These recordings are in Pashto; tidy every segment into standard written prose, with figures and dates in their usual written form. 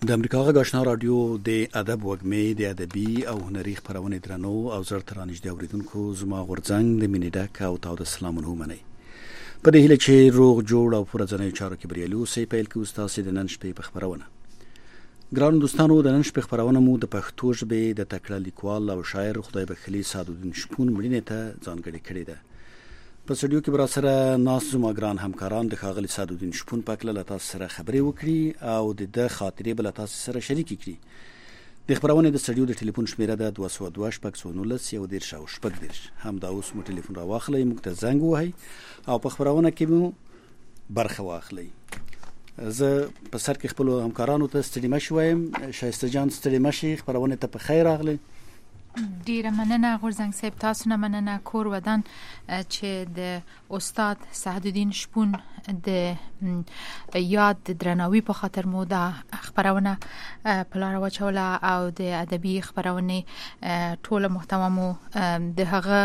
د امریکا غږ آشنا رادیو د ادب وږمې د ادبي او هنري خپرونې درنو او زړه ته رانږدې اورېدونکو زما غورځنګ د مینې ډک او تاوده سلامونه ومنئ. په دې هیله چې روغ جوړ او په ورځنیو چارو کې بریالي اوسئ، پیل کوو ستاسې د نن شپې په خپرونه. ګرانو دوستانو، د نن شپې خپرونه مو د پښتو ژبې د تکړه لیکوال او شاعر خدای بخښلي سعدالدین شپون مړینې ته ځانګړې کړې ده. په سټوډیو کې برا سره ناست زما ګران همکاران د ښاغلي سعدالدین شپون په هکله له تاسو سره خبرې وکړي او د ده خاطرې به له تاسو سره شریکې کړي. د خپرونې د سټوډیو د ټلیفون شمیره ده 222-619-10 همدا اوس مو ټلیفون راواخلئ، موږ ته زنګ ووهئ او په خپرونه کې مو برخه واخلئ. زه په سر کې خپلو همکارانو ته ستړي مه شئ وایم. شایسته جان ستړي مه شئ، خپرونې ته په خیر راغلئ. ډیره مننه غورځنګ صاحب، تاسو نه مننه کور ودان چې د استاد سعدالدین شپون د یاد د درناوي په خاطر مو دا خپرونه په لاره واچوله او د ادبي خپرونې ټوله محتوا مو د هغه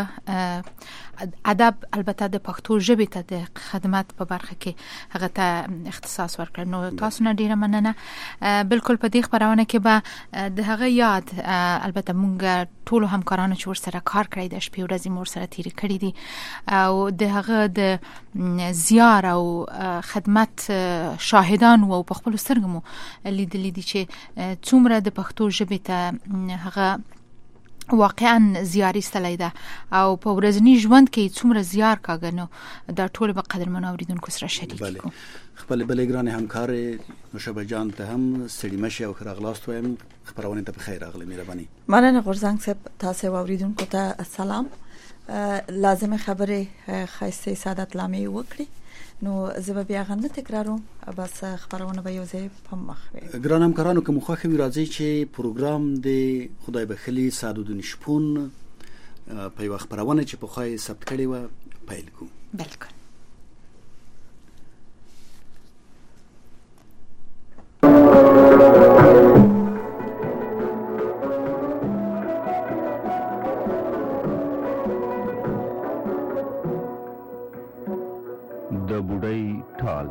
ادب البته د پښتو ژبې ته د خدمت په برخه کې هغه ته اختصاص ورکړ. نو تاسو نه ډیره مننه. بالکل په دې خپرونه کې به د هغه یاد البته مونږ ټول همکارانو چې ورسره کار کړی د شپې ورځې مور سره تیر کړی دي او د هغه د زیار او خدمت شاهدان او په خپل سترګو مو لیدلې دي چې څومره د پښتو ژبې ته هغه واقعا زیاری ستلی ده او په ورځني ژوند کې څومره زیار کاږه. نو دا ټول به قدرمنو اوریدونکو سره شریک کړو. خپل بلې ګرانې همکارې نوشابه جان ته هم ستړي مه شئ او ښه راغلاست وایم. خپرونې ته په خیر راغلئ. مهرباني. مننه غورځنګ صاحب، تاسو اوریدونکو ته السلام. لازمه خبره خاصه سعادت لامي وکړي. نو زه به بیا غنه تکراروم، بس خبرونه به یو ځای په مخ وي. ګران همکارانو، کوم خوښه وي راځي چې پروګرام د خدای بخښلي سعدالدین شپون په یو خبرونه چې په خوای ثبت کړي و پیل کو. بالکل. د بوډۍ ټال.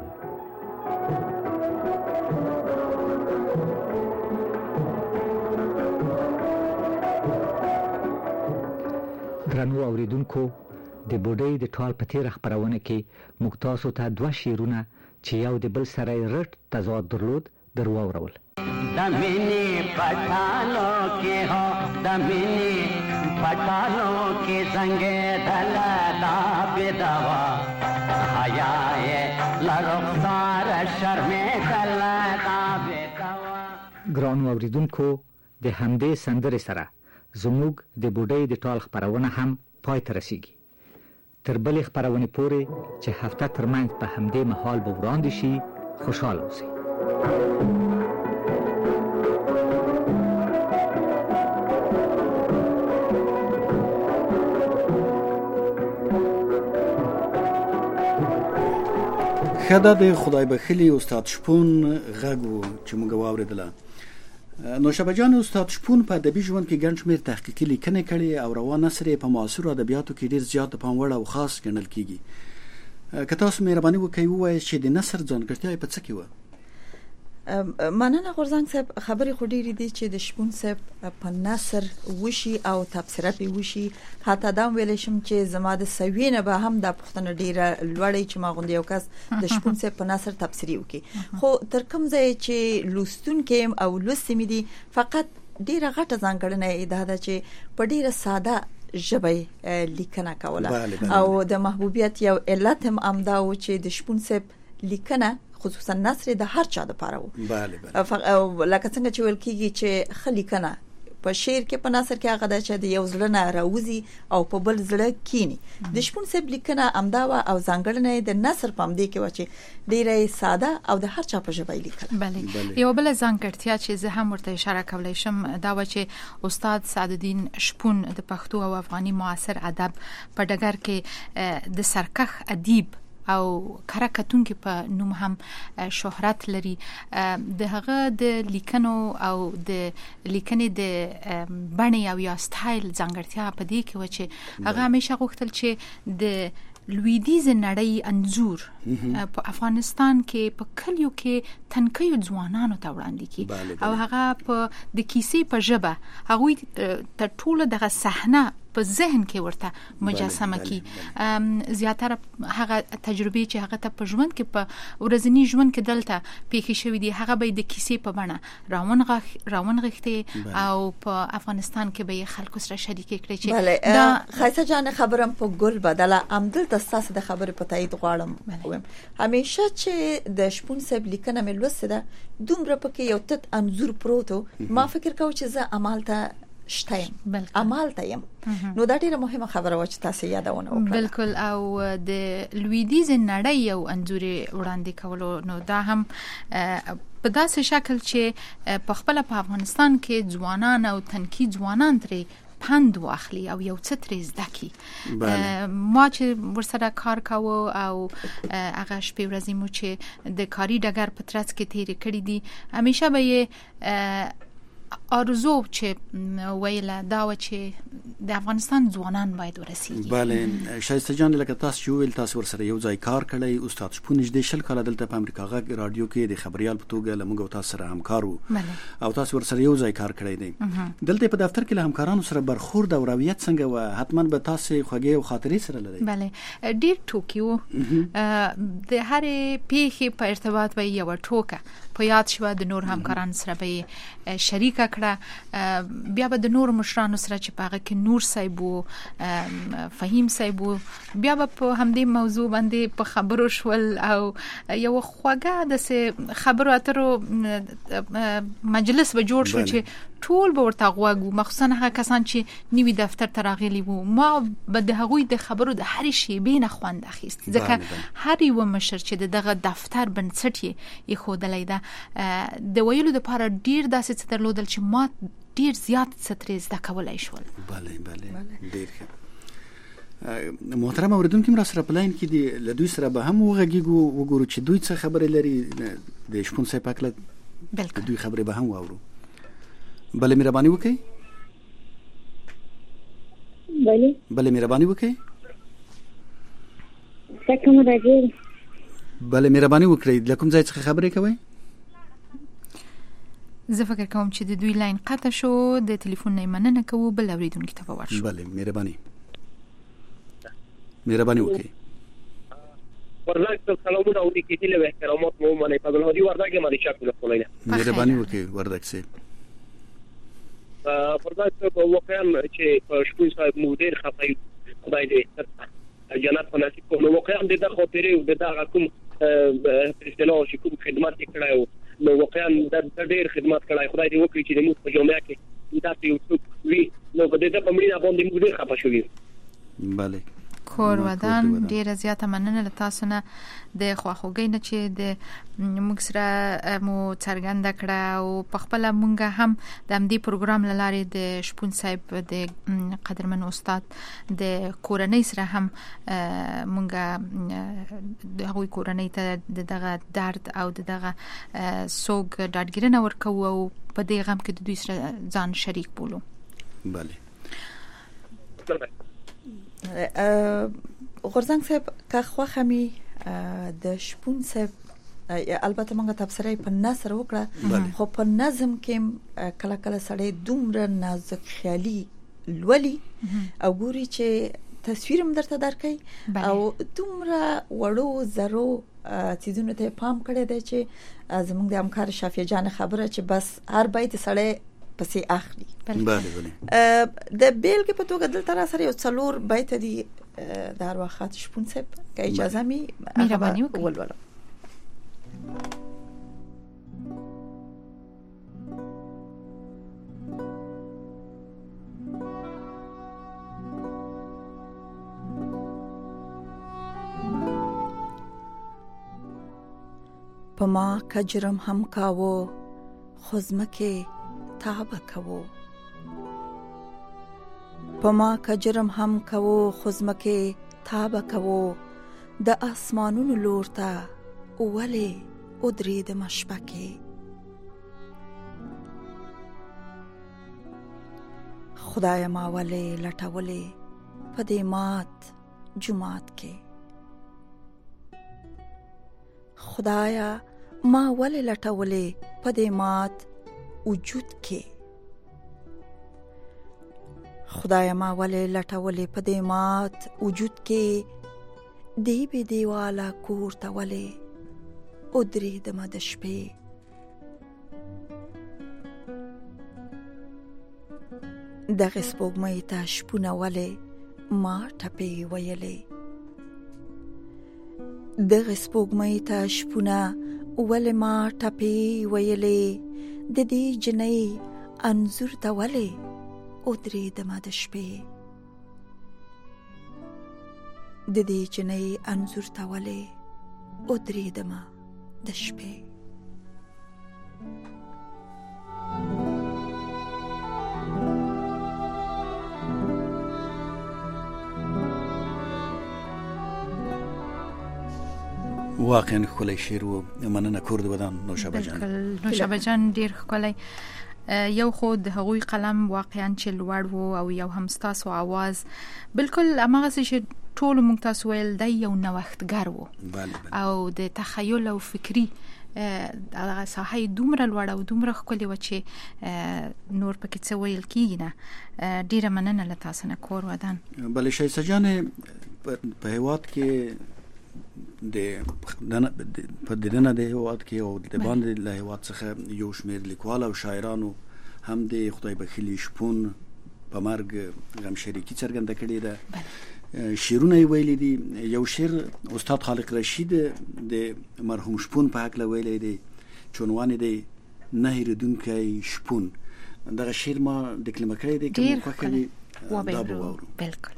درنو اوریدونکو، د بوډۍ د ټال په تیر خبرونه کې موږ تاسو ته دوه شعرونه چې یو د بل سره رټ تضاد درلود درواورول. د مینې پټالو کې هو د مینې پټالو کې څنګه دلا دا بدوا حیا لرخصار شرمې دلا دا بدوا. ګرانو اوریدونکو، د همدې سندرې سره زموږ د بوډۍ د ټال خبرونه هم پای ته رسیږي. تر بلې خبرونې پورې چې هفته ترمنځ په همدې مهال به وړاندې شي، خوشحاله اوسئ. خدا د خدای بخښلي استاد شپون غږ و چې موږ واورېدله. نوشابه جان، استاد شپون په ادبي ژوند کې ګڼ شمېر تحقیقي لیکنې کړي او روان نثر یې په معاصرو ادبیاتو کې ډېر زیات د پام وړ او خاص ګڼل کېږي. که تاسو مهرباني وکړئ ووایئ چې د نثر ځانګړتیا یې په څه کې وه؟ مننه غورځنګ صاحب، خبرې خو ډېرې دي چې د شپون صاحب په نثر وشي او تبصره پې وشي. حتی دا ویلی شم چې زما د سویې نه به هم دا پوښتنه ډېره لوړی چې ما غوندې یو کس د شپون صاحب په نثر تبصرې وکړي. خو تر کوم ځای چې لوستونکي یم او لوستې مې دي، فقط ډېره غټه ځانګړنه یې دا ده چې په ډېره ساده ژبه لیکنه کوله. او د محبوبیت یو علت هم همدا و چې د شپون صاحب لیکنه خصوصا نثر د هر چا د پاره وو. لکه څنګه چې ویل کېږي چې خلیکنه په شعر کې په نثر کې هغه د چې د یو زړه نه راوځي او په بل زړه کینی. د شپون صاحب لیکنه امدا و او ځانګړنه د نثر په امدې کې و چې ډیره ساده او د هر چا په ژبه لیکل. بله. یو بل ځانګړتیا چې زه هم ورته اشاره کولای شم دا و چې استاد سعدالدین شپون د پښتو او افغاني معاصر ادب په ډګر کې د سرکښ ادیب او کارکتونکو په نوم هم شهرت لري. د هغه د لیکنو او د لیکنې د بڼې او یا سټایل ځانګړتیا په دې کې و چې هغه همیشه غوښتل چې د لویدیز نړۍ انځور په افغانستان کې په کلیو کې تنکیو ځوانانو ته وړاندې کی او هغه په د کیسې په ژبه هغه ته ټول دغه صحنه په ذهن کې ورته مجسمه کی زیاتره هغه تجربه چې هغه ته په ژوند کې په ورځنی ژوند کې دلته پیښې شوې دي هغه به د کیسې په بڼه راون غښتي او په افغانستان کې به خلکو سره شریک کړي چې دا خایسه جان خبرم په ګل بدله عمدل تاسو د خبرې په تایید غواړم همیشه چې د شپون صاحب لیکنه مې لوسته ده دومره پکې یو تت انزور پروتو ما فکر کوم چې زه عمل ته شتایم عمل ته يم نو دا ډیره مهمه خبره و چې تاسو یادونه وکړه بالکل او د لویدیز نړۍ یو انځوري وړاندې کولو نو دا هم په داسې شکل چې په خپل په افغانستان کې ځوانان او تنکی ځوانان ترې پند واخلي او یو څه ترې زده کی ما چې ورسره کار کاوه او هغه شپې ورځې مو چې د کاری ډګر په ترڅ کې تیرې کړې دي همیشه به ارزو چې ویله دا و چې د افغانستان ځوانان باید ورسیږي بله شایسته جان لکه تاسو چې ویل تاسو ورسره یو ځای کار کړی استاد شپون نږدې شل کاله دلته په امریکا غږ رادیو کې د خبريال په توګه لمغه او تاسو سره همکار وو او تاسو ورسره یو ځای کار کړی دی دلته په دفتر کې له همکارانو سره برخورد او رویت څنګه و حتما به تاسو خوږی او خاطرې سره لري بله ډیر ټوکیو د هرې پیښې په ارتباط به یو ټوکه په یاد شو د نور همکاران سره به شریک کړه بیا به د نور مشرانو سره چې پاغه کې نور صاحب او فهیم صاحب بیا به په همدې موضوع باندې په خبرو شول او یو خوګه د خبرو اترو مجلس به جوړ شو چې ټول به ورته غوږ مخصوصا هغه کسان چې نیوی دفتر ته راغلي وو ما به د هغوی د خبرو د هر شی بینه خوند اخیست ځکه هر یو مشر چې دغه دفتر بنسټ یې خودلای ده د ویلو لپاره ډیر داسې څه درلودل چې ما ډیر زیات سترې زده کولای شول بله ډیر ښه محترم اوریدونکو مرا سره پلاین کې دی له دوی سره به هم وغږیږو وګورو چې دوی څه خبرې لري د شپون صاحب په اړه دوی خبرې به هم واورو بله مهرباني وکړئ بله مهرباني وکړئ بله مهرباني وکړئ د کوم ځای څخه خبرې کوئ زه فکر کوم چې د دوی لاین قطع شو د ټلیفون نه مننه کوو بل اوریدونکو ته به ورشو بله مهرباني وکړئ وردگ سلامونه او نیکی له احترامات مو منه په بلادي وردگ ما دي شکل خلینه مهرباني وکړئ وردگ سي وردگ په واقعا چې په شپون صاحب مدیر خفای خدای دې جنت په نصیب کوم واقعا د خاطرې او د کوم اصطلاح چې کوم خدمت کړایو نو واقعا د ډېر خدمت کړای خدای دې وکړي چې د موږ په جامعه کې دا یو څوک وی نو په دې په مړینه باندې موږ ډېر خپه شوو bale کور ودان ډیره زیاته مننه له تاسو نه د خواخوږی نه چې د موږ سره مو څرګنده کړه او په خپل مونږه هم د همدې پروګرام لاره د شپون صاحب د قدرمن استاد د کورنۍ سره هم مونږه د هغوی کورنۍ ته دغه درد او دغه سوګ ډاډګرنه ورکو او په دې غم کې د دوی سره ځان شریک بولو bale غورزنګ صاحب که خوښه می د شپون صاحب البته موږ تفسیرای په نثر وکړه خو په نظم کې کله کله سړی دومره نازک خیالي لولي او ګوري چې تصویر هم درته درکې او دومره وړو زرو چیزونو ته پام کړی دی چې زموږ د همکار شافیه جان خبره چې بس هر بیت سړی پسې اخلي bale د بیلګې په توګه دلته را سره یو څلور بیت دي د هر وخت شپون صاحب که اجازه می مهرباني وکړئ ولولو پما کجرم هم کاوو خزمکه تابه کوو پما کجرم هم کوو خزمکه تابه کوو د اسمانونو لور ته اوله ادرید مشبکه خدای ما ولی لټولې په دې مات جمعات کې خدایا ما ولې لټولې په دې مات وجود کې، خدایا ما ولې لټولې په دې مات وجود کې، دی به دیواله کور ته ولې ودرېدمه د شپې. دغه سپوږمۍ ته شپونه ولې ما ټپې ویلې، دغه سپوږمۍ ته شپونه ولې ما ټپې ویلې، د دې جنۍ انځور ته ولې ودرېدمه د شپې، د دې جنۍ انځور ته ولې ودرېدمه د شپې. واقعا ښکلی شعر و. مننه. کور د ودان نوشابه جان. نوشابه جان ډیر ښکلی. یو خو د هغوی قلم واقعا چې لوړ و او یو هم ستاسو आवाज بالکل هغه چې ټول موږ تاسو ویل دی یو نوښتګر و او د تخیل او فکری هغه ساحه دومره لوړ او دومره ښکلی و چې نور پکې څه ویل کېږي نه. ډیره مننه له تاسو نه کور ودان. بله شایسته جان، په هیواد کې په دننه د هیواد کې او د باندې له هیواد څخه یو شمېر لیکوال او شاعرانو هم د خدای بخیلي شپون په مرګ غم شریکي څرګنده کړې ده. شعرونه یې ویلي دي. یو شعر استاد خالق رشید د مرحوم شپون په هکله ویلی دی چې عنوان یې دی نه هېرېدونکی شپون. دغه شعر ما ډکلمه کړی دی، که مو خوښه وي دا به واورو. بالکل.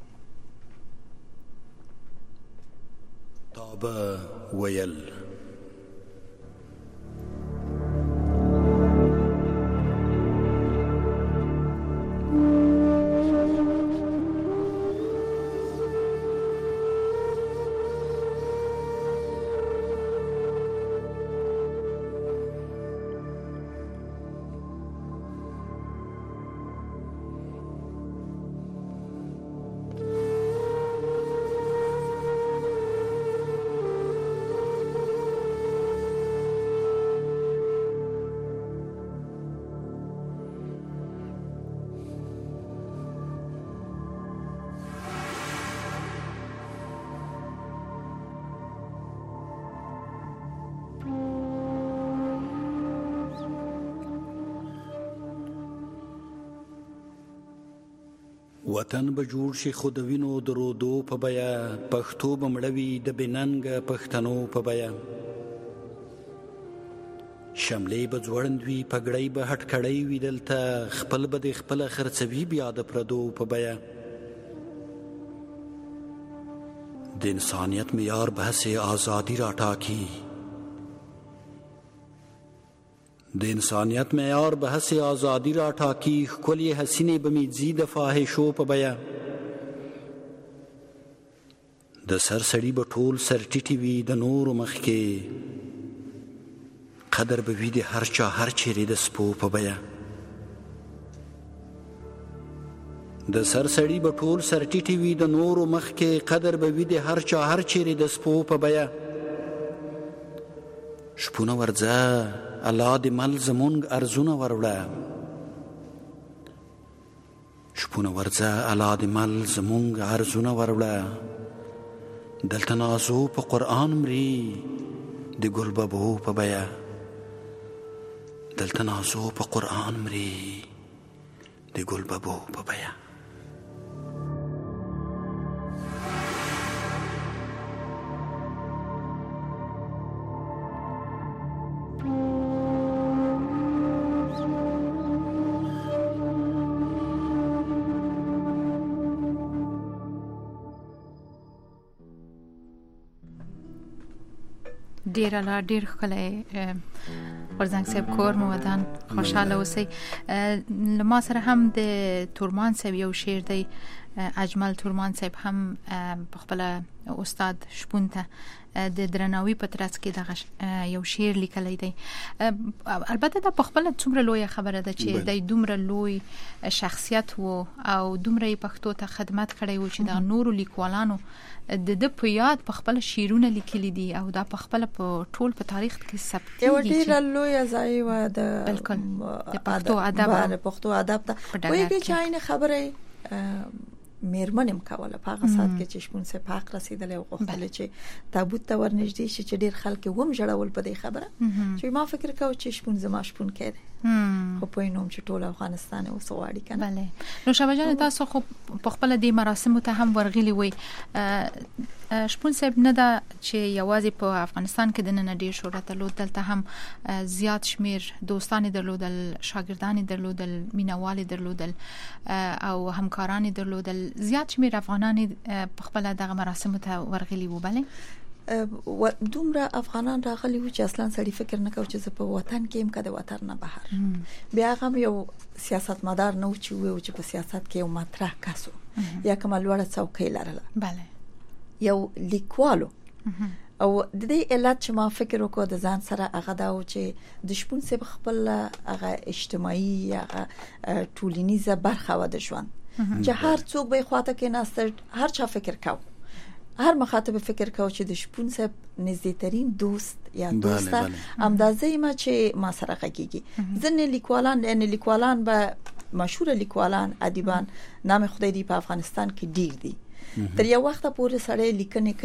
تا به ویل وطن به جوړ شي خو د وینو د رودو په بیه، پښتو به مړوي د بېننګه پښتنو په بیه، شملې به ځوړند وي پګړۍ به هټکړۍ وي دلته، خپل به د خپله خرڅوي بیا د پردو په بیه. د انسانیت معیار به هسې ازادي راټاکي، د انسانیت معیار به هسې ازادي راټاکي، ښکلې حسینې به مې ځي د فاحشو په بیه، د سر سړي به ټول سر ټیټي وي د نورو مخ کې، قدر به وي د هر چا هر چیرې د سپو په بیه، د سر سړي به ټول سر ټیټي وي د نورو مخ کې، قدر به وي د هر چا هر چیرې د سپو په بیه. شپونه ورځه الله د مل زمونږ ارزونه وروړه، شپونه ورځه الله د مل زمونږ ارزونه وروړه، دلته نازو په قرآن مري د ګلببو په بیه، دلته نازو په قرآن مري د ګلببو په بیه. ډیر الله ډیر ښکلی غورځنګ صاحب کور مو ودان. خوشحاله اوسئ. له ما سره هم د تورمان صاحب یو شعر دی اجمل تورمان صاحب هم په خپل استاد شپون ته د درناوي په ترڅ کې دغه یو شعر لیکلی دی. البته دا په خپل څومره لوی خبره ده چې د دومره لوی شخصیت وو او دومره پښتو ته خدمت کړی وو چې د نورو لیکوالانو د په یاد په خپل شعرونه لیکلي دي او دا په خپل په ټول په تاریخ کې ثبت یو ډیر لوی ځای و د بالکل د پښتو ادب ته وایي چې عین خبره میرمنم کوله په هغه سات کې چې شپون سه پاک رسیدل او غوښتل چې تابوت ته ورنږدې شي چې ډیر خلک ووم جوړول په دې خبره چې ما فکر کاوه چې شپون زما شپون کړي خو په نوم چې ټول افغانستان او سواړي کنه. بله نو شابه جان تاسو خو په خپل د مراسم ته هم ورغلي وي. شپون صاحب نه دا چې یوازې په افغانستان کې د نن ډیر شهرت درلود، دلته هم زیات شمیر دوستان درلودل، شاګردان درلودل، مینوال درلودل او همکاران درلودل. زیات شمیر افغانان په خپل دغه مراسم ته ورغلي وو. بله و دومره افغانان راغلي و چې اصلا سړی فکر نه کوي چې په وطن کې هم کده وطن نه بهر بیا هم یو سیاستمدار نه و چې په سیاست کې یو مطرح کاسو یا کوم لوړه څوکۍ لرله. بله یو لیکوالو او د دې علت چې ما فکر وکړ د ځان سره هغه دا و چې د شپون سه خپل هغه اجتماعي هغه ټولنیزه برخه و د ژوند چې هر څوک به خواته کې ناست هر چا فکر کاو، هر مخاطب فکر کاو چې د شپون صاحب نزدېکترین دوست یا دوسته اندازې ما چې ما سره غږیږي. ځنې لیکوالان به مشهور لیکوالان ادیبان نام خدای دی په افغانستان کې ډیر دي. تر یو وخت پورې سړی لیکنه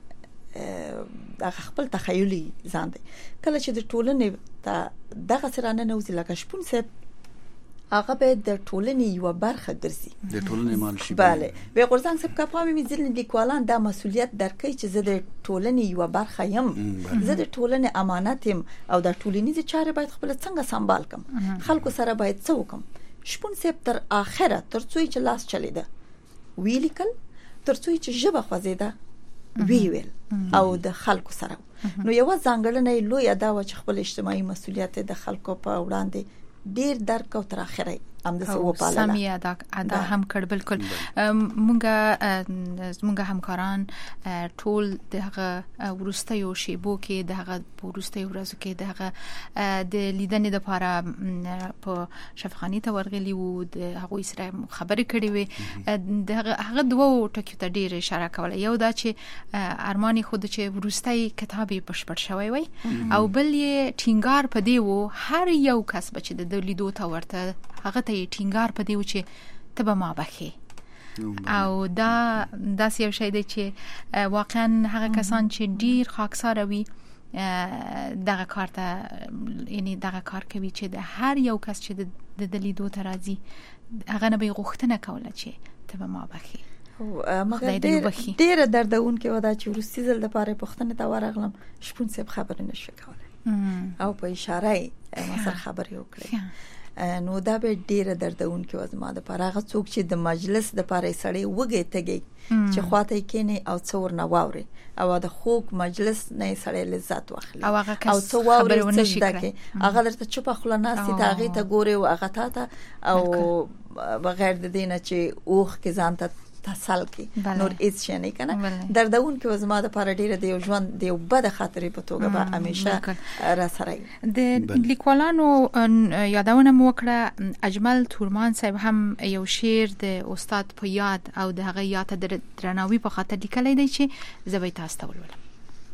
کوي د خپل تخیلي ځان دی. کله چې د ټولنې ته دغه سره نه نوځي لکه شپون صاحب هغه به د ټولنې یو برخه ګرځي، د ټولنې مال شي. bale به غورځنګ صاحب کپامې مې لیکوالان د مسولیت درکې چې زه د ټولنې یو برخه یم، زه د ټولنې امانت یم او د ټولنیز چارې باید خپل څنګه سمبال کم، خلکو سره باید څه وکم. شپون صاحب تر اخره تر څو چې لاس چلیده ویلیکل، تر څو چې ژبه خوځیده ویل او د خلکو سره نو یو ځانګړنه لوی ادا و چې خپل اجتماعي مسولیت د خلکو په وړاندې ډیر درک او تر اخره هم د سو په اړه سمي ادا هم کړ. بالکل مونږه همکاران ټول دغه ورستیو شیبو کې دغه ورستیو ورځو کې دغه د لیدنې لپاره په شفاخاني ته ورغلي وو، د هغه سره خبرې کړې وي. هغه دوه ټکو ته ډیر اشاره کوله. یو دا چې ارماني خود چې ورستي کتابي بشپړ شوی وي او بل یې ټینګار پدې وو هر یو کس بچ د لیدو ته ورته هغه ته ټینګار پدې و چې تبه ما بخي او دا یو شی دی چې واقعا هغه کسان چې ډیر خاکسار وي دغه کار ته یعنی دغه کار کوي چې د هر یو کس چې د لیدو ته راځي هغه نه به غوښتنه کوله چې تبه ما بخي. مګر ډیر دردون کې ودا چې ورستي زل د پاره پښتنه ته ورغلم شپون صاحب خبر نشو کوله او په اشاره ما سره خبرې وکړې. نو دا به ډیره دردون کې وزما د پاره څوک چې د مجلس د پاره سړی وګي تګي چې خواته کینی او څور نه واوري او د خوک مجلس نه سړی لذت واخلي او څو واوري څه هغه درته چپ خلناسي تاغي ته ګوري او هغه ته او بغیر د دینه چې اوخ کې ځان ته تسل کې نور هیڅ شي نه کنه دردون کې وزما د پاره ډیره دی ژوند دی بد خاطرې په توګه به همیشه را سره د لیکوالانو یادونه موکړه. اجمل تورمان صاحب هم یو شعر د استاد په یاد او د هغه یاد د درناوي په خاطر لیکلی دی چې زوی تاسو ته ولولم.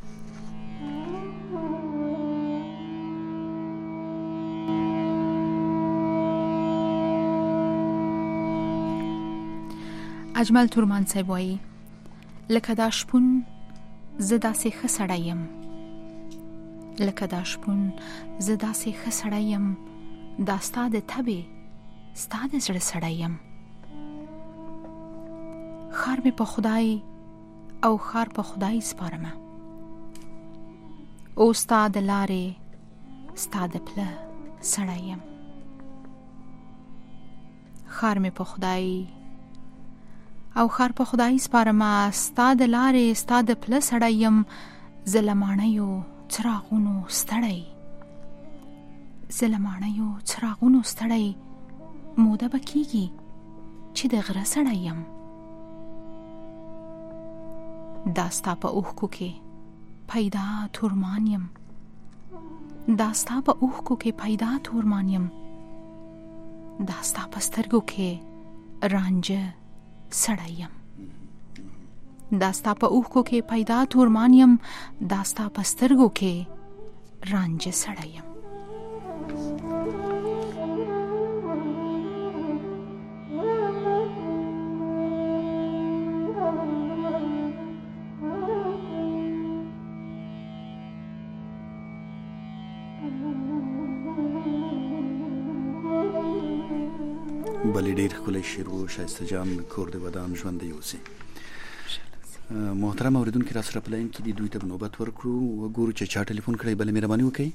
اجمل تورمان صاحب وایي لکه دا شپون زه داسې ښه سړی یم، لکه دا شپون زه داسې ښه سړی یم، دا ستا د طبې ستا د زړه سړی یم. خار مې په خدای او خار په خدای سپارمه، او ستا د لارې ستا د پله سړی یم. خار مې په خدای او خار په خدای سپارمه، ستا د لارې ستا د پله سړی یم. زه له ماڼیو څراغونو ستړی، زه له ماڼیو څراغونو ستړی، موده به کېږي چې د غره سړی یم. داستا په اوښکو کې پیدا تورمانیم داستا په اوښکو کې پیدا تورمانیم داستا په سترګو کې رانجه سړیم داستا په اوښکو کې پیدا تورمانیم داستا په سترګو کې رانجه سړیم بلې ډېر ښکلی شعر و ښایسته جان کور د ودان ژوندی اوسي. محترم اوریدونکي را سره په لاین کې دي دوی ته نوبت ورکړو وګورو چې چا ټلیفون کړی بلې مهرباني وکړئ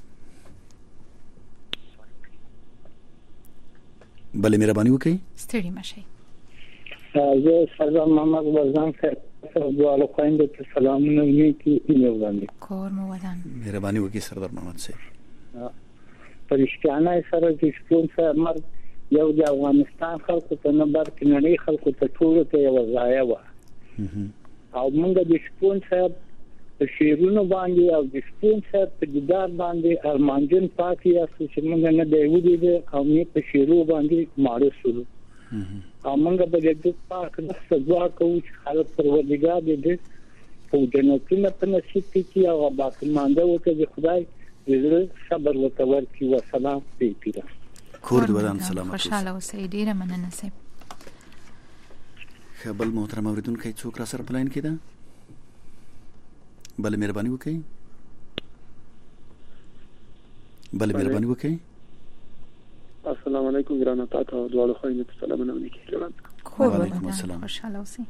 ستړي مشئ. زه سردار محمد وزان صاحب دواړو خویندو ته سلامونه نیکی وړاندې کور مو ودان. مهرباني وکړئ سردار محمد صاحب. په رښتیانه سره چې شپون صاحب مرګ یو د افغانستان خلکو ته نه بلکې نړۍ خلکو ته ټولو ته یوه ضایعه وه او موږ د شپون صاحب په شعرونو باندې او د شپون صاحب په دیدار باندې ارمانجن پاتې یاستو چې موږ نه دی ولیده او نه په شعرو باندې ماړه شولو او موږ به د دې پاک دسته دعا کوو چې خلک پروردګار دې په جنتونو په نصیب کړي او باقیمانده وکړي د خدای دې صبر وکړي او سلام پیږي. کور د ودان سلامت خوشاله اوسئ. ډیره مننه صاحب. بل محترم اوریدونکي څوک را سره په لاین کې ده بل مهرباني وکړئ السلام علیکم ګرانه تاسو دواړو خويندو ته سلامونه وکړئ. وعلیکم السلام. خوشاله اوسئ.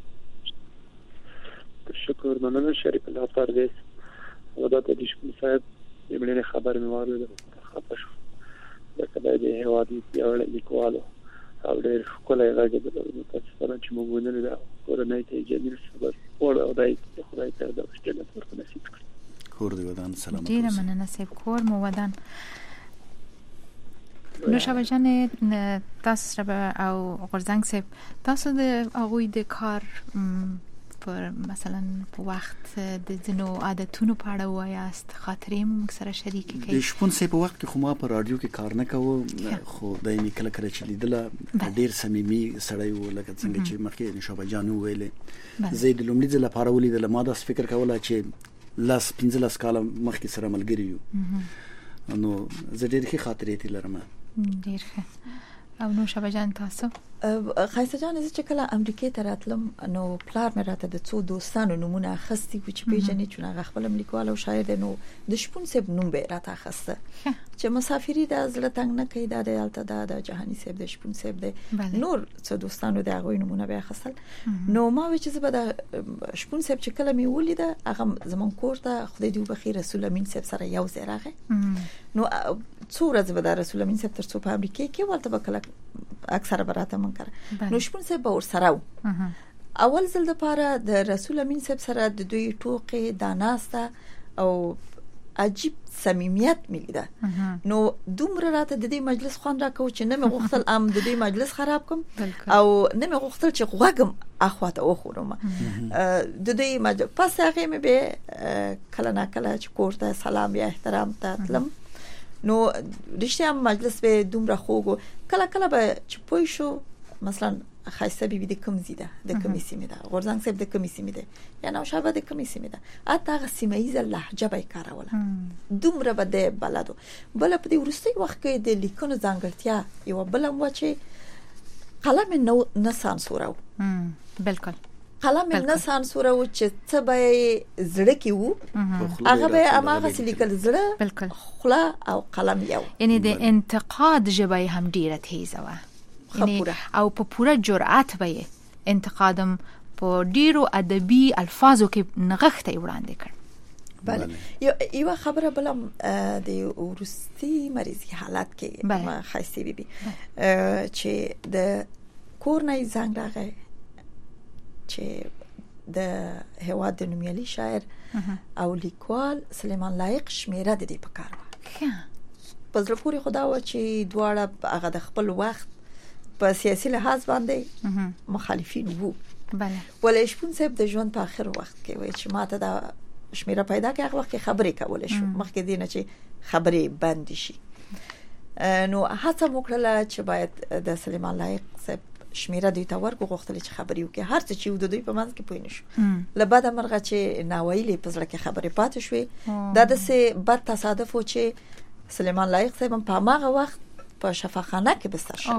شکر مننه شریف الله پردیس وداته د شپون صاحب یمنه خبر مې واورېده خبر شو د کله د هوادي پیاوړی لیکوالو او ډېر ښکلی غږ یې درلود متاسفانه چې موږ ونه لیده کورنۍ ته یې جمیل صبر او خدای فردوس جنت ورته نصیب کړي. کور د ودان سلامت. ډېره مننه صاحب. کور مو ودان. نوشابه جان تاسو سره او غورځنګ صاحب تاسو د هغوی د کار پر مثلا په وخت د ځینو عادتونو په اړه وایاست خاطرې موږ سره شریک کړئ. د شپون صاحب په وخت کې خو ما په رادیو کې کار نه کوم خو دایمي کله چې لیدله ډیر صمیمي سړی و لکه څنګه چې مخکې نشابه جان ویلې زه د لومړي ځل لپاره ولیدل ما دا فکر کوله چې 15 کال مخکې سره ملګری یو نو زه ډیر ښه خاطرې لرم. ډیر ښه. او نوشابه جان تاسو؟ خایسته جان زه چې کله امریکای ته راتلم نو پلار مې راته د څو دوستانو نمونه اخیستي و چې پیژنې چې هغه خپل لیکوال او شاعر دی نو د شپون صاحب نوم به راته اخیسته چې مسافری د زړه تنگ نه کوي د الته د جهانی صاحب د شپون صاحب دی نور څو دوستانو د هغه نمونه به اخیستل نو ما و چې زه به د شپون صاحب چې کله مې ولیده هغه زمون کور ته خدای دې وبخیر رسول امین صاحب سره یو ځای راغی نو څو ورځې به د رسول امین صاحب تر څو په امریکای کې ولته به کله اکثر براته من کړ نو شپون صاحب ور سره اول ځل د پاره د رسول امین صاحب سره د دوی ټوکې داناسته او عجیب صمیمیت ملیده نو دومره راته د دې مجلس خوان راکو چې نه مې غوښتل ام د دې مجلس خراب کوم او نه مې غوښتل چې غوګم اخواته وخورم د دې مجلس پس هغه مې به کله نه کله چې کوړه سلام یا احترام ته تلم نو رښتیا مجلس به دومره خوګو کله کله به چې پوي شو مثلا خایسته بیبي د کوم زیده د کومې سیمه ده غورځنګ صاحب د کومې سیمه ده یا نو شابه د کومې سیمه ده اته سیمایي لهجه به کاروله دومره به د بلدو بل په دې ورستي وخت کې د لیکونو ځانګړتیا یو بل مو چې قلم نو نه سانسورو بالکل قلم نه سانسورو چې څه به زړه کې وو هغه به اماغه لیکل زړه بالکل خلا او قلم یو یعنی د انتقاد جبه هم ډیره تیزه و یعنی او په پوره جرأت به انتقادم په ډیرو ادبي الفاظو کې نغښته وړاندې کړ. بله یو خبره بلم د ورستي مریضي حالت کې ما خاصه بیبي چې د کورنۍ زنګ راغی چې د هواد د نومیالي شاعر او لیکوال سلیمان لایق شمیره د دې په کار و په زړه پورې خدا و چې دواړه هغه د خپل وخت په سیاسي لحاظ باندې مخالفین وو بله. ولې شپون صاحب د ژوند په اخر وخت کې وایي چې ماته دا شمیره پیدا کې هغه وخت کې خبرې کولې شو مخکې دینه چې خبرې بند شي. نو هڅه وکړه چې باید د سلیمان لایق صاحب شمیره دوی ته ورغوښتل چې خبرې وکړي، هر څه چې د دوی په منځ کې پوه نه شو. لباده مرغه چې ناویلې په ځل کې خبرې پاتې شوې، دا د سه بد تصادف و چې سلیمان لایق صاحب په هغه وخت په شفاخانه کې بستر شو.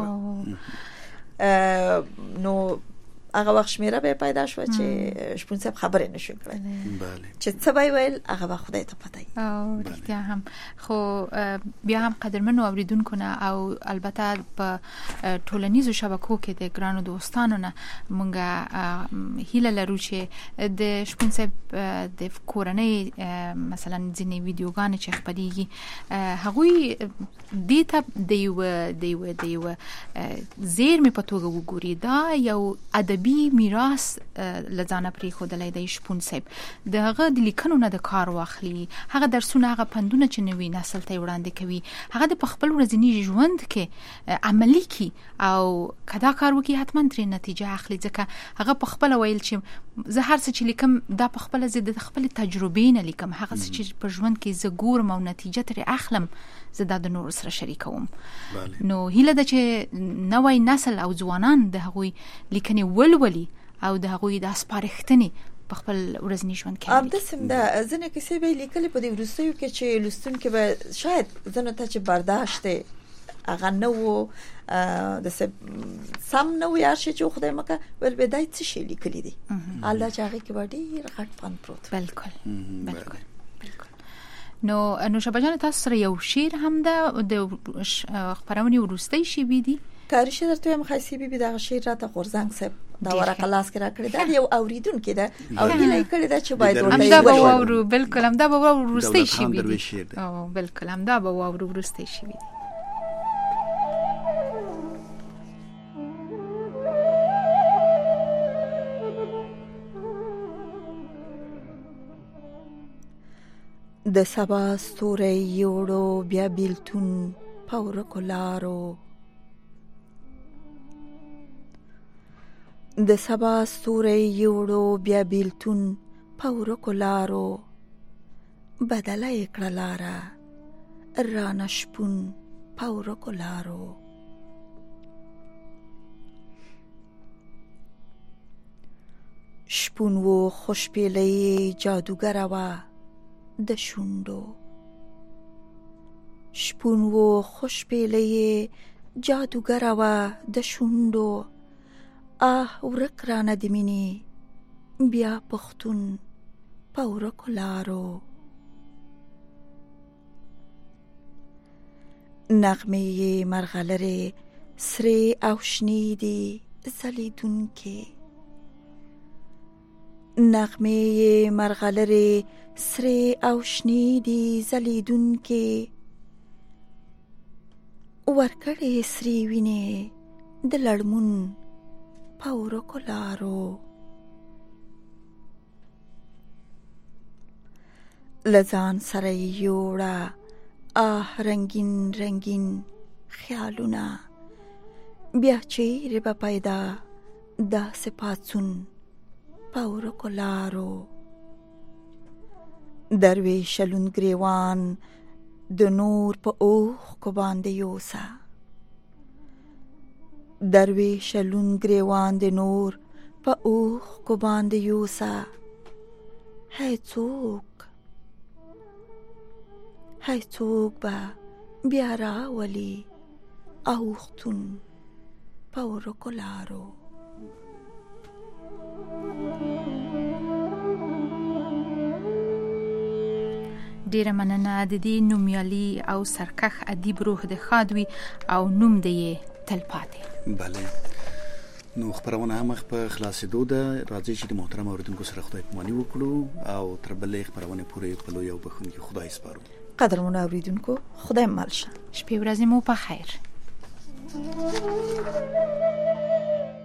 نو هغه وخت شمیره به پیدا شو چې شپون صاحب خبرې نشو کړې. بله. چې څه به ویل هغه وخت خدای ته پته ای. او رښتیا هم خو بیا هم قدرمنو اوریدونکو نه او البته په ټولنیزو شبکو کې د ګرانو دوستانو نه مونږه هیله لرو چې د شپون صاحب د کورنۍ مثلا ځینې ویډیوګانې چې خپرېږي هغوی دې ته د یو زیرمې په توګه وګوري. دا یو ادبي میراث لزانه پرې خودلای د شپون صاحب دغه د لیکنو نه د کار واخلي، هغه درسونه هغه پندونه چې نوې نسل ته وړاندې کوي هغه د خپل ورځنی ژوند کې عملی کی او کدا کار وکي حتما ترې نتیجه اخلي. ځکه هغه په خپل ویل چې زه هر څه چې لیکم دا په خپل زده د خپل تجربې نه لیکم، هغه څه چې په ژوند کې زه ګورم او نتیجه ترې اخلم زه دا د نور سره شریکوم. نو هیله ده چې نوې نسل او ځوانان د هغوی لیکنې ولولي او د هغوی د سپارښتنې په خپل ورځنی ژوند کې ام د سم دا ځنه کې څه به لیکل په دې ورستیو کې چې لستونکو به شاید ځنه ته چې برداشت هغه نو د سم نو یا شي چې خدای مکه ول بدای څه شي لیکلي دي الله چې هغه کې وړي غټ فن پروت. بالکل. نو شبا جان تاسو سره یو شعر هم ده د خبرونه ورستۍ شي بي دي کاری شي درته هم خاصي بي دغه شعر راته غورزنګ صاحب دا ورقه لاس کې را کړی دا یو اوریدونکو ده او هیله کړی دا چې باید ورته وورو. بالکل هم دا به ورستۍ شي بي دي. او بالکل هم دا به ورستۍ شي بي دي. د سبا ستوري یوړو بیا بیلتون پاور کولارو، د سبا ستوري یوړو بیا بیلتون پاور کولارو، بدله کړلاره رانه شپون پاور کولارو. شپون و خوشپیلې جادوګر وا د شوندو، شپون و خوشپیلې جادوګر وا د شوندو، ورک رانه د مینې بیا پختون پاور کولارو. نغمه مرغلره سری او شنی دی زلیدونکې، نغمه مرغلره سری او شنی دی زلیدونکې، ورکړې سری وینې د لړمون پاور کولارو. لزان سره یوړه رنگین رنگین خیالونه، بیا چیرې به پیدا داسې پاڅون پاور کولارو. درویش لون گریوان د نور په اوخ کو باندې یوسا، درویش لون گریوان د نور په اوخ کو باندې یوسا. هی څوک به بیا راولي اوختون پاور کولارو. ډیره مننه د دې نومیالي او سرکښ ادیب روح د خادوي او نوم دی تلپاتې. بله. نو خبرونه هم په خلاصېدو ده، راځي چې د محترم اوریدونکو سره خدای پاماني وکړو او تر بلې خبرونه پورې په لوی او بخښونکي خدای سپارو. قدرمن اوریدونکو خدای مل شه. شپې ورځې مو په خیر.